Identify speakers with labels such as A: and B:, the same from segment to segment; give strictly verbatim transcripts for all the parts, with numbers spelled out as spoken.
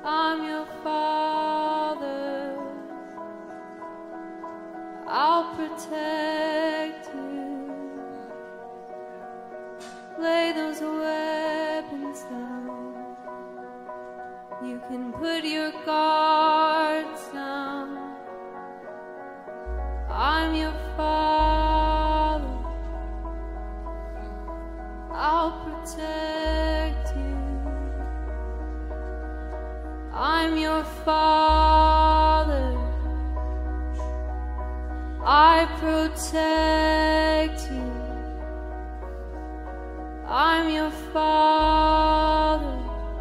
A: I'm your father. I'll protect you. Lay those weapons down. You can put your guards down. I'm your father. I'll protect you. I'm your father. I protect you. I'm your father,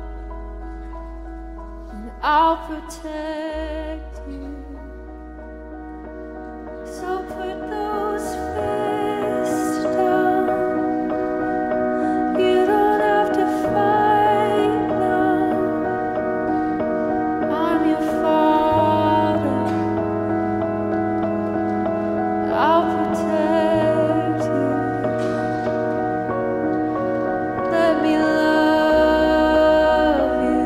A: and I'll protect you. So put those fists down. You don't have to fight now. I'm your father. I'll protect you. Let me love you.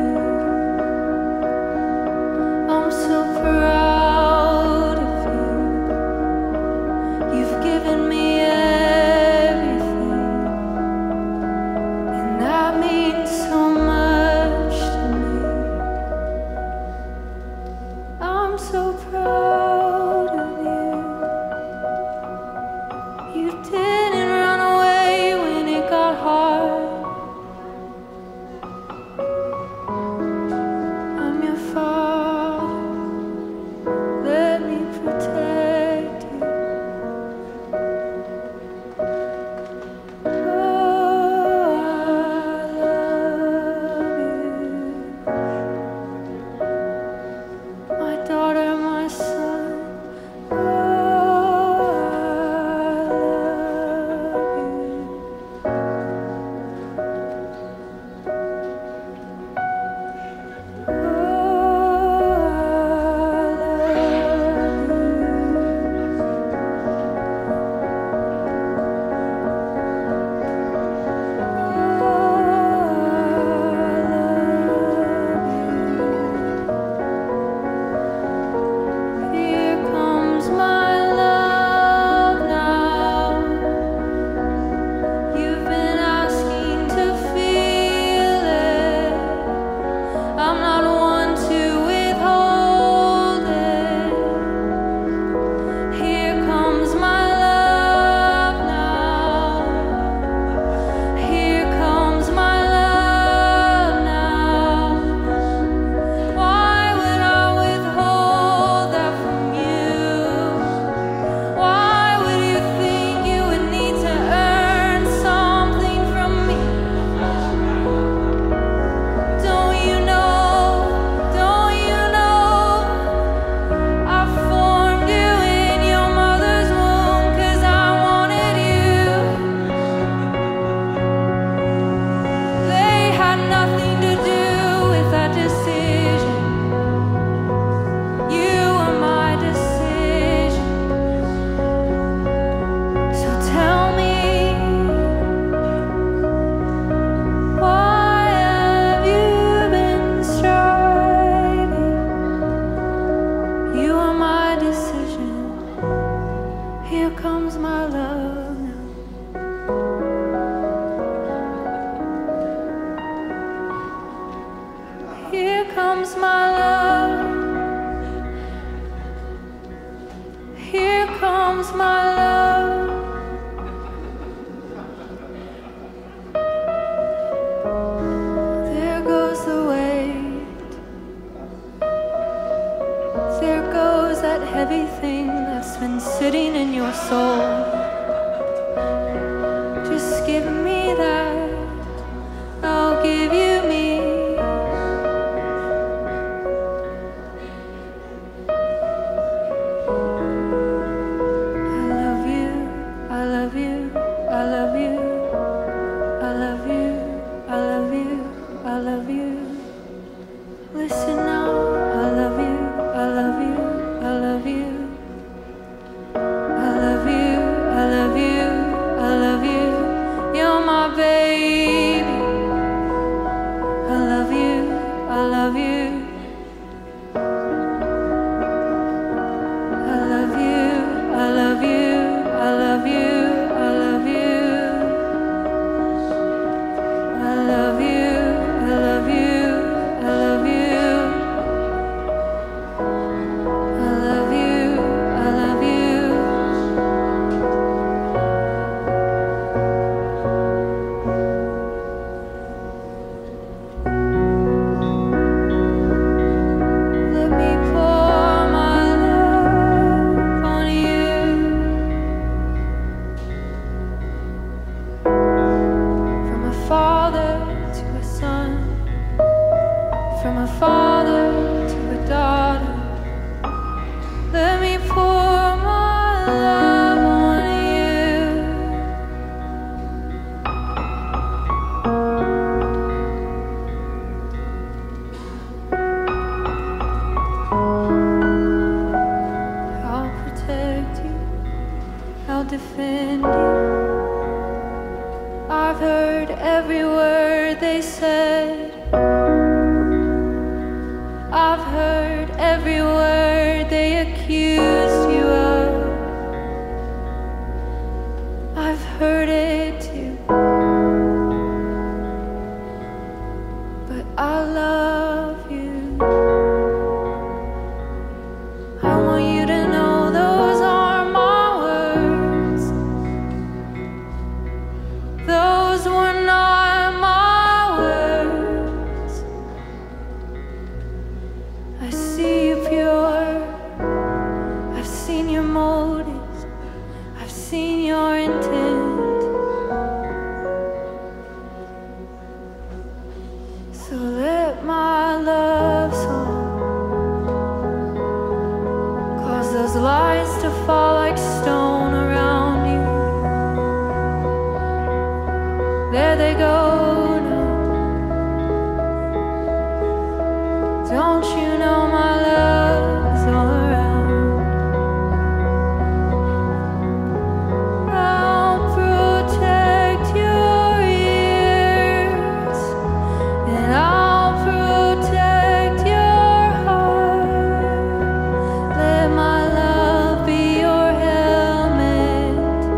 A: I'm so proud of you. You've given me everything, and that means so much to me. I'm so proud of you. You didn't run away when it got hard. I'm your father. Let me protect you. Oh, I love you. My daughter, my son. Oh, here comes my love now. You've been asking to feel it. I'm not one to withhold it. Here comes my love now. Here comes my love now. Why would I withhold that from you? Why would you think you would need to earn something from me? Don't you know? Don't you know? I formed you in your mother's womb 'cause I wanted you. They had nothing to do with that decision. You were my decision. So tell me, why have you been striving? You are my decision. Here comes my love now. Here comes my love. Here comes my love. There goes the weight. There goes that heavy thing that's been sitting in your soul. Just give me that. I'll give you me. I love you. I love you. I love you. I love you. I love you. I love you. Listen now. I love you. I love you. I love you. I love you. I love you. I love you. You're my baby. I love you. I love you. from a father to a daughter. Let me pour my love on you. I'll protect you, I'll defend you. I've heard every word they said. I've heard every word they accused you of. I've heard it too. But I love you. I want you to know those are my words. Those were not my words. I see you pure. I've seen your motives. I've seen your intent. So let my love song cause those lies to fall like stone around you. There they go now. Don't you know my love's all around? I'll protect your ears, and I'll protect your heart. Let my love be your helmet,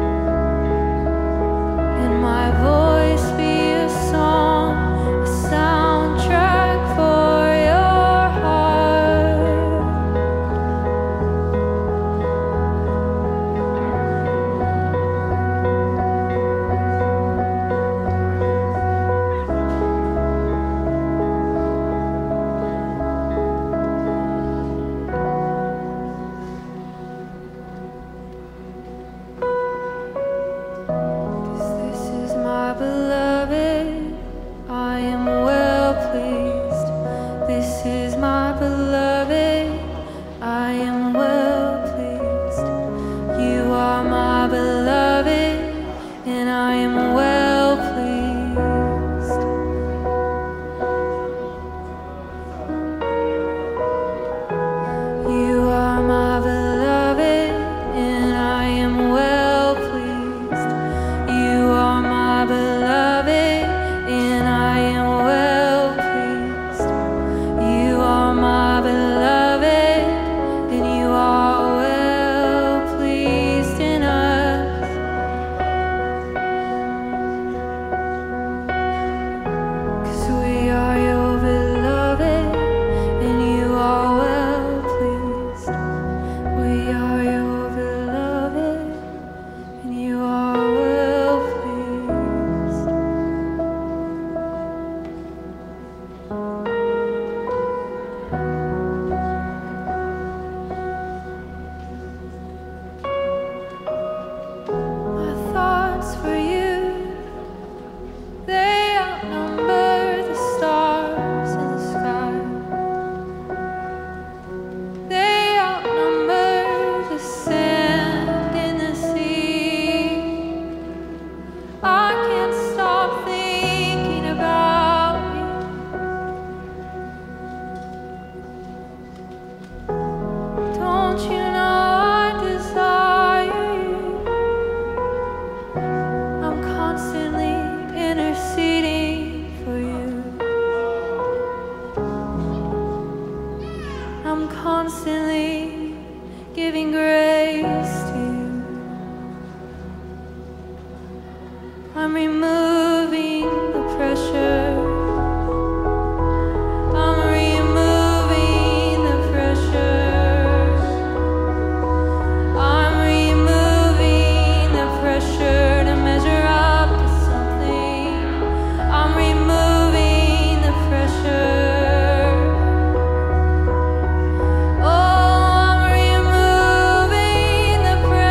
A: and my voice be a song, a soundtrack for your heart. Cause this is my beloved, I am well pleased. This is my beloved, I am well pleased. You are my beloved, and I am well pleased. You are my beloved, and I am well pleased. You are my beloved, and I am well pleased. You are my beloved, and you are well pleased in us. Cause we are your beloved, and you are well pleased. We are your beloved, and you are well pleased. My thoughts for you, they outnumber the stars in the sky. They outnumber the sand in the sea. I can't stop thinking about you. Don't you know I desire you? I'm constantly interceding for you. I'm constantly giving grace to you. I'm removing the pressure. I'm removing the pressure. I'm removing the pressure to measure up to something. I'm removing the pressure. Oh, I'm removing the pressure.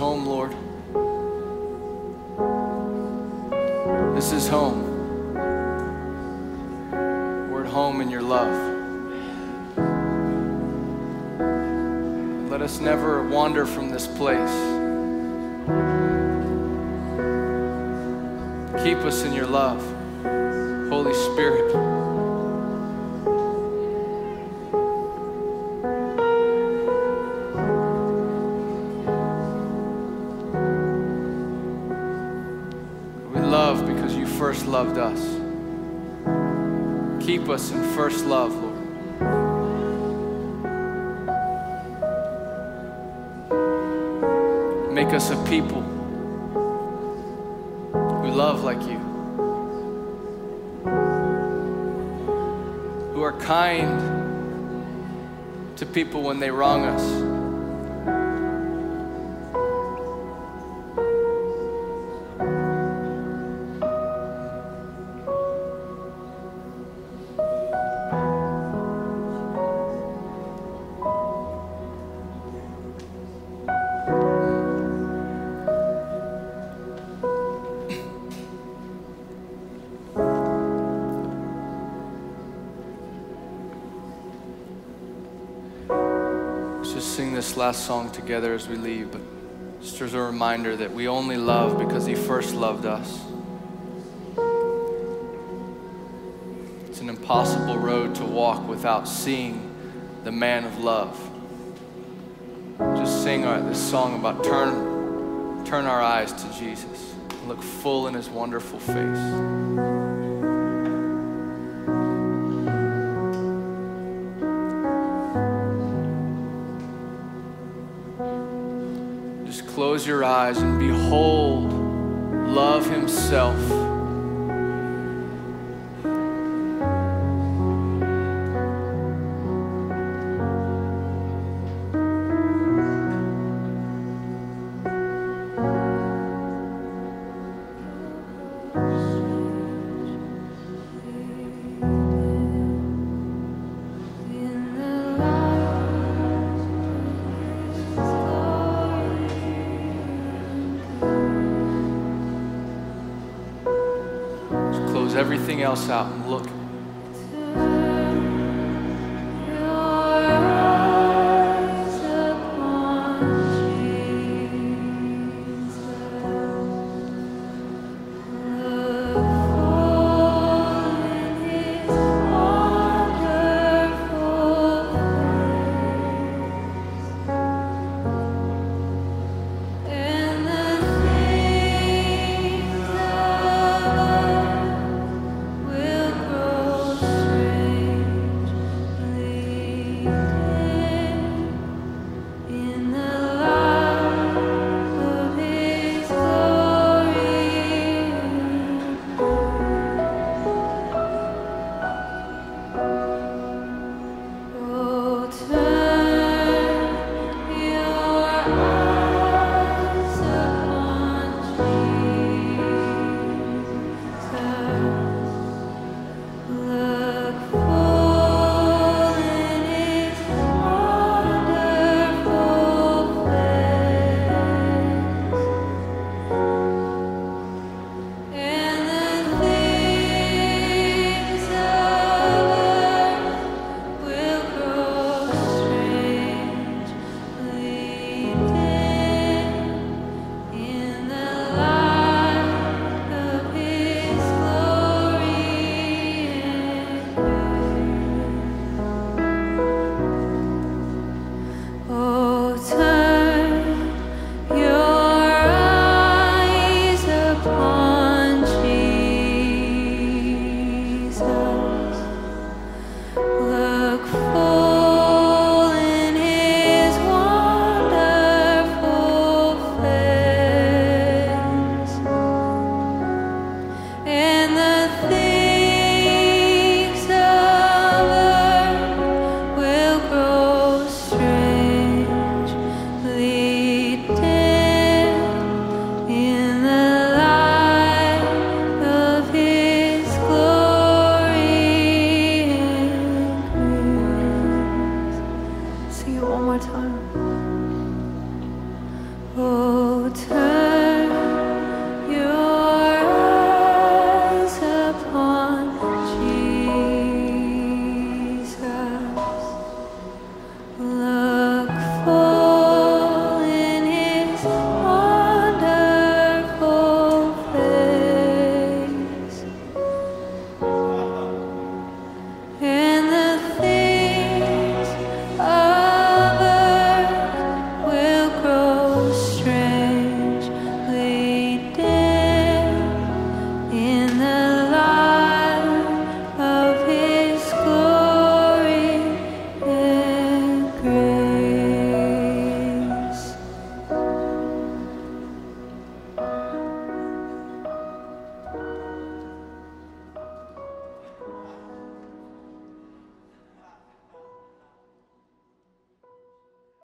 B: home, Lord. This is home. We're at home in your love. Let us never wander from this place. Keep us in your love, Holy Spirit. We love because you first loved us. Keep us in first love, Lord. Make us a people who love like you, who are kind to people when they wrong us. Just sing this last song together as we leave, but just as a reminder that we only love because he first loved us. It's an impossible road to walk without seeing the man of love. Just sing our, this song about turn, turn our eyes to Jesus, look full in his wonderful face. Close your eyes and behold love himself. Everything else out and look.
A: One more time. Oh. eternity.